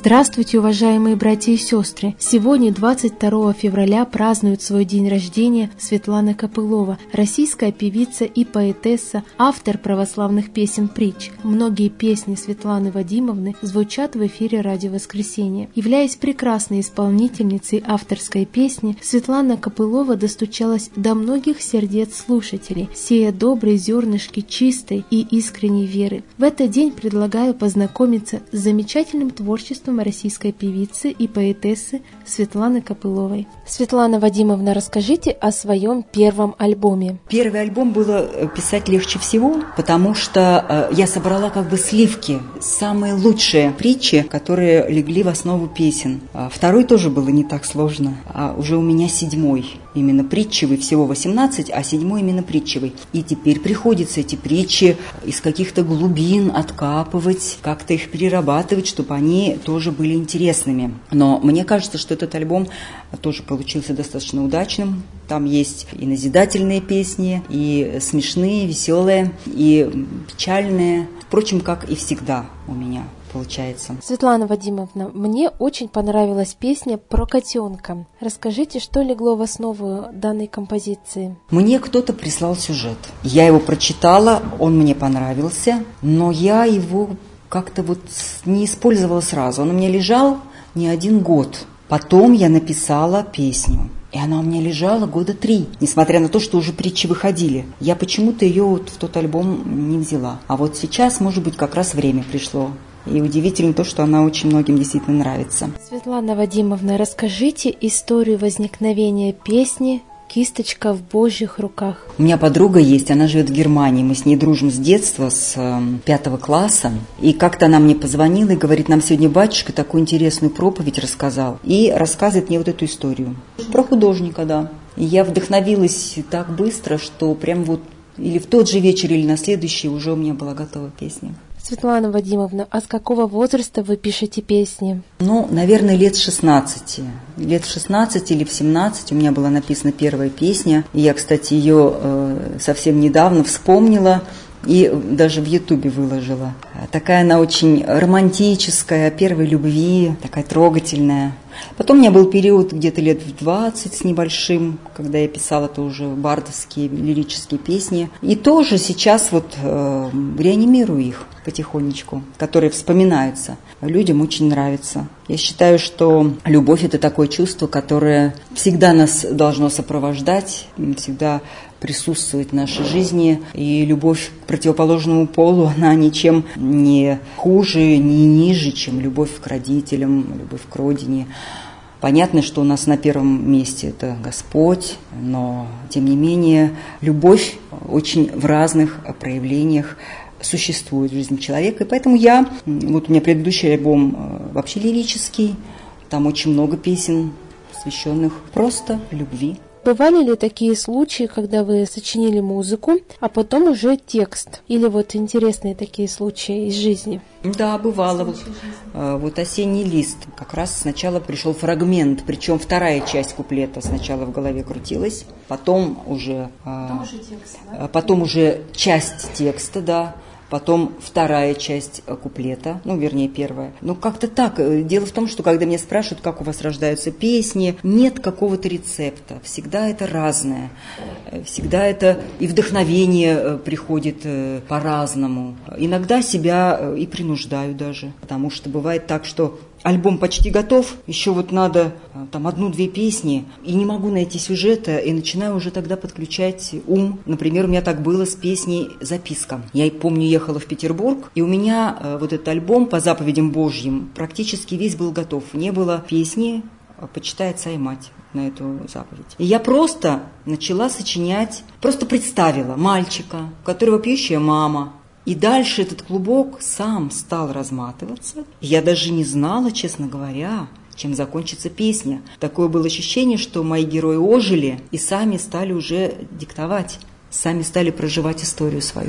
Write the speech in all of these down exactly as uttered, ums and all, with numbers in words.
Здравствуйте, уважаемые братья и сестры! Сегодня, двадцать второго февраля, празднует свой день рождения Светлана Копылова, российская певица и поэтесса, автор православных песен-притч. Многие песни Светланы Вадимовны звучат в эфире «Радио Воскресенье». Являясь прекрасной исполнительницей авторской песни, Светлана Копылова достучалась до многих сердец слушателей, сея добрые зернышки чистой и искренней веры. В этот день предлагаю познакомиться с замечательным творчеством российской певицы и поэтессы Светланы Копыловой. Светлана Вадимовна, расскажите о своем первом альбоме. Первый альбом было писать легче всего, потому что я собрала как бы сливки, самые лучшие притчи, которые легли в основу песен. Второй тоже было не так сложно, а уже у меня седьмой. Именно притчевый, всего восемнадцать, а седьмой именно притчевый. И теперь приходится эти притчи из каких-то глубин откапывать, как-то их перерабатывать, чтобы они тоже были интересными. Но мне кажется, что этот альбом тоже получился достаточно удачным. Там есть и назидательные песни, и смешные, веселые, и печальные. Впрочем, как и всегда у меня получается. Светлана Вадимовна, мне очень понравилась песня про котенка. Расскажите, что легло в основу данной композиции? Мне кто-то прислал сюжет. Я его прочитала, он мне понравился, но я его как-то вот не использовала сразу. Он у меня лежал не один год. Потом я написала песню. И она у меня лежала года три, несмотря на то, что уже притчи выходили. Я почему-то ее вот в тот альбом не взяла. А вот сейчас, может быть, как раз время пришло. И удивительно то, что она очень многим действительно нравится. Светлана Вадимовна, расскажите историю возникновения песни «Кисточка в Божьих руках». У меня подруга есть, она живет в Германии. Мы с ней дружим с детства, с э, пятого класса. И как-то она мне позвонила и говорит, нам сегодня батюшка такую интересную проповедь рассказал. И рассказывает мне вот эту историю. Про художника, да. И я вдохновилась так быстро, что прям вот или в тот же вечер, или на следующий уже у меня была готова песня. Светлана Вадимовна, а с какого возраста вы пишете песни? Ну, наверное, лет с шестнадцати. Лет в шестнадцать или в семнадцать у меня была написана первая песня. И я, кстати, ее э, совсем недавно вспомнила и даже в Ютубе выложила. Такая она очень романтическая, о первой любви, такая трогательная. Потом у меня был период где-то лет в двадцать с небольшим, когда я писала тоже бардовские, лирические песни. И тоже сейчас вот э, реанимирую их потихонечку, которые вспоминаются. Людям очень нравится. Я считаю, что любовь – это такое чувство, которое всегда нас должно сопровождать, всегда присутствовать в нашей жизни. И любовь к противоположному полу, она ничем не хуже, не ниже, чем любовь к родителям, любовь к родине. Понятно, что у нас на первом месте это Господь, но, тем не менее, любовь очень в разных проявлениях существует в жизни человека. И поэтому я, вот у меня предыдущий альбом вообще лирический, там очень много песен, посвященных просто любви. Бывали ли такие случаи, когда вы сочинили музыку, а потом уже текст? Или вот интересные такие случаи из жизни? Да, бывало. Вот, вот «Осенний лист». Как раз сначала пришел фрагмент, причем вторая часть куплета сначала в голове крутилась, потом уже, потом уже, текст, да? потом уже часть текста, да. Потом вторая часть куплета, ну, вернее, первая. Ну, как-то так. Дело в том, что когда меня спрашивают, как у вас рождаются песни, нет какого-то рецепта. Всегда это разное. Всегда это и вдохновение приходит по-разному. Иногда себя и принуждаю даже, потому что бывает так, что альбом почти готов, еще вот надо там одну-две песни, и не могу найти сюжета, и начинаю уже тогда подключать ум. Например, у меня так было с песней «Записка». Я помню, ехала в Петербург, и у меня вот этот альбом по заповедям Божьим практически весь был готов. Не было песни «Почитай отца и мать» на эту заповедь. И я просто начала сочинять, просто представила мальчика, у которого пьющая мама. И дальше этот клубок сам стал разматываться. Я даже не знала, честно говоря, чем закончится песня. Такое было ощущение, что мои герои ожили и сами стали уже диктовать, сами стали проживать историю свою.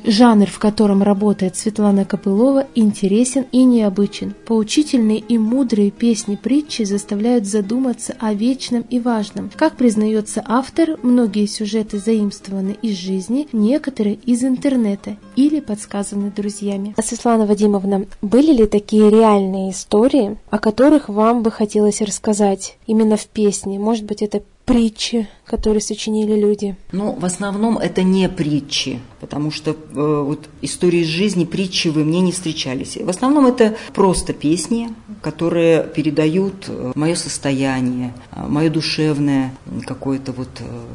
Жанр, в котором работает Светлана Копылова, интересен и необычен. Поучительные и мудрые песни-притчи заставляют задуматься о вечном и важном. Как признается автор, многие сюжеты заимствованы из жизни, некоторые из интернета или подсказаны друзьями. Светлана Вадимовна, были ли такие реальные истории, о которых вам бы хотелось рассказать именно в песне? Может быть, это притчи, которые сочинили люди? Ну, в основном это не притчи, потому что э, вот истории из жизни, притчи вы мне не встречались. В основном это просто песни, которые передают мое состояние, мое душевное какое-то вот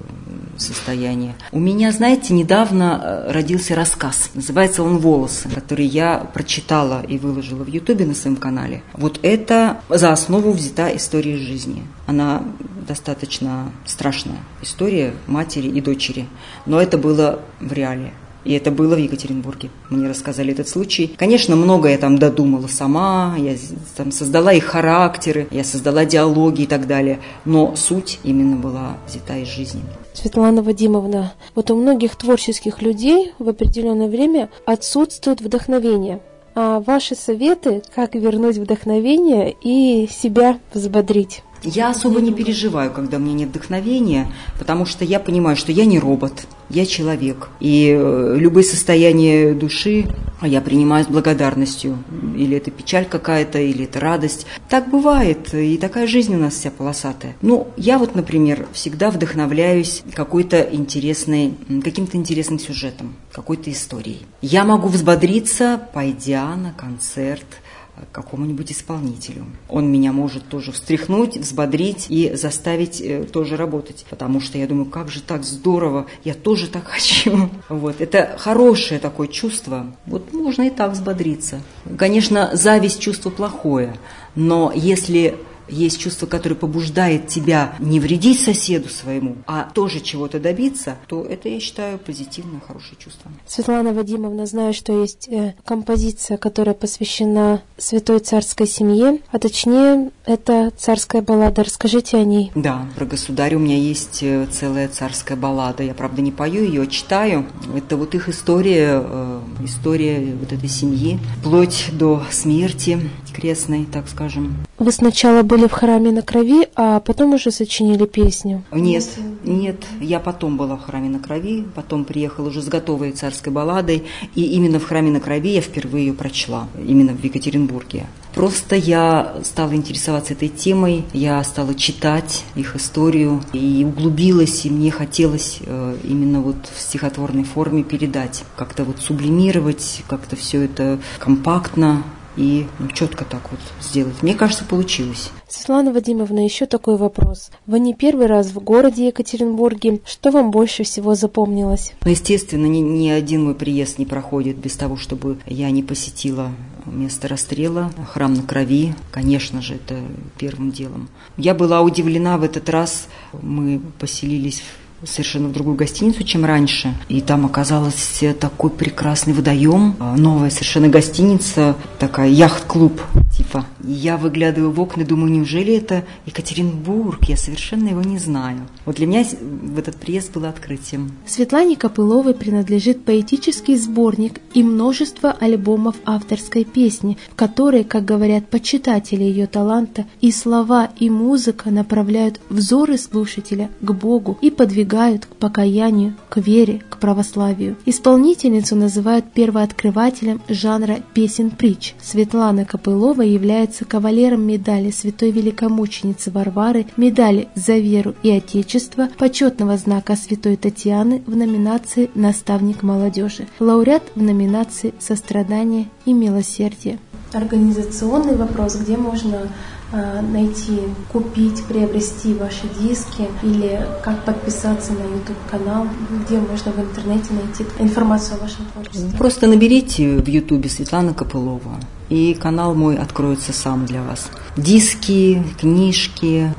состояние. У меня, знаете, недавно родился рассказ, называется он «Волосы», который я прочитала и выложила в Ютубе на своем канале. Вот это за основу взята история из жизни. Она достаточно страшная история матери и дочери, но это было в реале. И это было в Екатеринбурге. Мне рассказали этот случай. Конечно, многое я там додумала сама, я там создала их характеры, я создала диалоги и так далее. Но суть именно была взята из жизни. Светлана Вадимовна, вот у многих творческих людей в определенное время отсутствует вдохновение. А ваши советы, как вернуть вдохновение и себя взбодрить? Я особо не переживаю, когда мне нет вдохновения, потому что я понимаю, что я не робот, я человек. И любые состояния души я принимаю с благодарностью. Или это печаль какая-то, или это радость. Так бывает, и такая жизнь у нас вся полосатая. Ну, я вот, например, всегда вдохновляюсь какой-то интересной, каким-то интересным сюжетом, какой-то историей. Я могу взбодриться, пойдя на концерт к какому-нибудь исполнителю. Он меня может тоже встряхнуть, взбодрить и заставить э, тоже работать. Потому что я думаю, как же так здорово, я тоже так хочу. Вот. Это хорошее такое чувство. Вот можно и так взбодриться. Конечно, зависть – чувство плохое, но если есть чувство, которое побуждает тебя не вредить соседу своему, а тоже чего-то добиться, то это, я считаю, позитивное, хорошее чувство. Светлана Вадимовна, знаю, что есть э, композиция, которая посвящена святой царской семье, а точнее, это царская баллада. Расскажите о ней. Да, про государя у меня есть целая царская баллада. Я, правда, не пою ее, а читаю. Это вот их история, э, история вот этой семьи, вплоть до смерти крестной, так скажем. Вы сначала были в храме на крови, а потом уже сочинили песню? Нет, нет, я потом была в храме на крови, потом приехала уже с готовой царской балладой, и именно в храме на крови я впервые ее прочла, именно в Екатеринбурге. Просто я стала интересоваться этой темой, я стала читать их историю и углубилась, и мне хотелось именно вот в стихотворной форме передать, как-то вот сублимировать, как-то все это компактно и ну, четко так вот сделать. Мне кажется, получилось. Светлана Вадимовна, еще такой вопрос. Вы не первый раз в городе Екатеринбурге. Что вам больше всего запомнилось? Ну, естественно, ни, ни один мой приезд не проходит без того, чтобы я не посетила место расстрела, храм на крови. Конечно же, это первым делом. Я была удивлена в этот раз. Мы поселились в совершенно в другую гостиницу, чем раньше. И там оказался такой прекрасный водоем. Новая совершенно гостиница, такая яхт-клуб типа. И я выглядываю в окна и думаю, неужели это Екатеринбург? Я совершенно его не знаю. Вот для меня в этот приезд было открытием. Светлане Копыловой принадлежит поэтический сборник и множество альбомов авторской песни, в которые, как говорят почитатели ее таланта, и слова, и музыка направляют взоры слушателя к Богу и подвигают к покаянию, к вере, к православию. Исполнительницу называют первооткрывателем жанра песен-притч. Светлана Копылова является кавалером медали святой великомученицы Варвары, медали «За веру и Отечество», почетного знака святой Татьяны в номинации «Наставник молодежи», лауреат в номинации «Сострадание и милосердие». Организационный вопрос, где можно э, найти, купить, приобрести ваши диски или как подписаться на YouTube-канал, где можно в интернете найти информацию о вашем творчестве? Просто наберите в YouTube Светлана Копылова, и канал мой откроется сам для вас. Диски, книжки,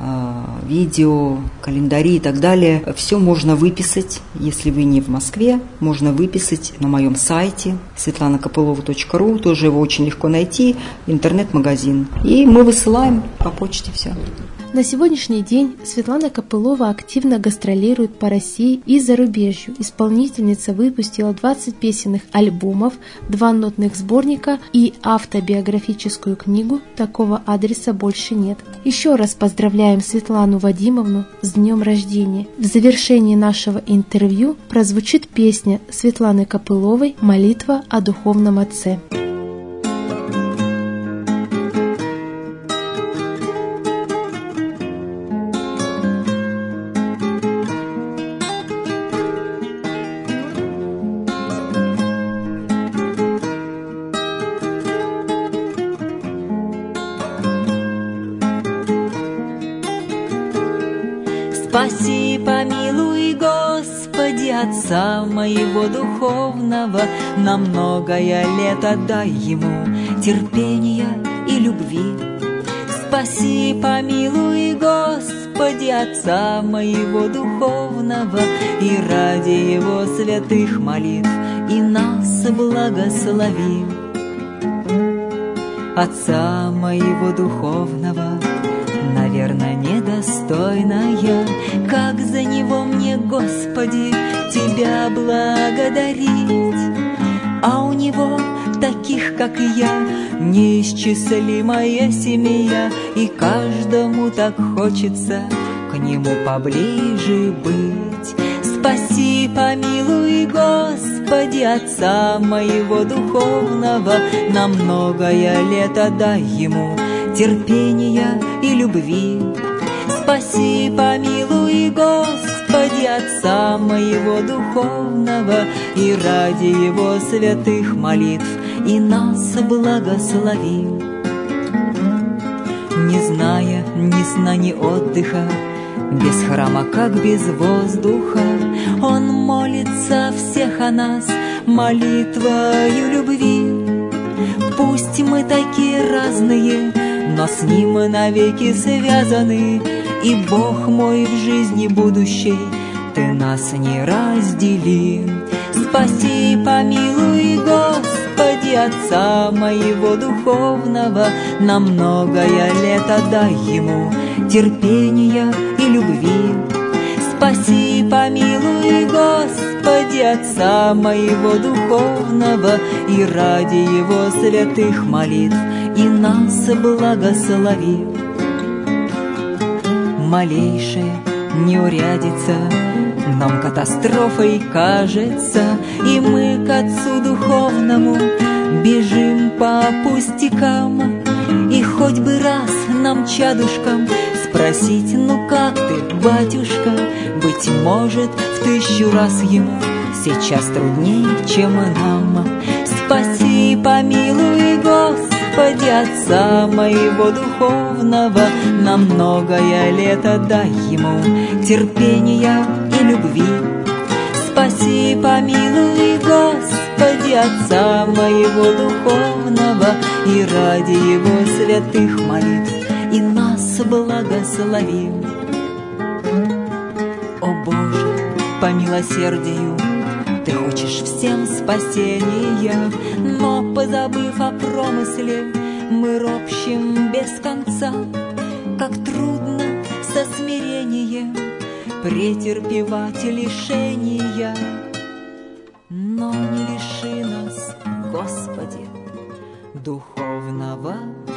видео, календари и так далее. Все можно выписать, если вы не в Москве, можно выписать на моем сайте светлана копылова точка ру, тоже его очень легко найти, интернет-магазин. И мы высылаем по почте все. На сегодняшний день Светлана Копылова активно гастролирует по России и зарубежью. Исполнительница выпустила двадцать песенных альбомов, два нотных сборника и автобиографическую книгу «Такого адреса больше нет». Еще раз поздравляем Светлану Вадимовну с днем рождения. В завершении нашего интервью прозвучит песня Светланы Копыловой «Молитва о духовном отце». Спаси, помилуй, Господи, Отца моего духовного, на многое лет отдай ему терпения и любви. Спаси, помилуй, Господи, Отца моего духовного, и ради его святых молитв и нас благослови. Отца моего духовного, наверное, недостойная, как за него мне, Господи, Тебя благодарить. А у него, таких, как и я, неисчислимая семья, и каждому так хочется к нему поближе быть. Спаси, помилуй, Господи, Отца моего духовного, на многое лет отдай ему терпения и любви. Спаси, помилуй, Господи, Отца моего духовного, и ради его святых молитв и нас благослови. Не зная ни сна, ни отдыха, без храма, как без воздуха, он молится всех о нас молитвою любви. Пусть мы такие разные, но с ним мы навеки связаны, и Бог мой в жизни будущей, ты нас не раздели. Спаси, помилуй, Господи, Отца моего духовного, на многое лет отдай ему терпения и любви. Спаси, помилуй, Господи, Отца моего духовного, и ради его святых молитв и нас благослови. Малейшая неурядица нам катастрофой кажется, и мы к Отцу Духовному бежим по пустякам. И хоть бы раз нам, чадушкам, спросить: ну как ты, батюшка? Быть может, в тысячу раз ему сейчас труднее, чем и нам. Спаси, помилуй, Господи, Отца моего духовного, на многое лет отдай ему терпения и любви. Спаси, помилуй, Господи, Отца моего духовного, и ради его святых молитв и нас благослови. О Боже, по милосердию Ты хочешь всем спасения, но, позабыв о промысле, мы ропщем без конца. Как трудно со смирением претерпевать лишения, но не лиши нас, Господи, духовного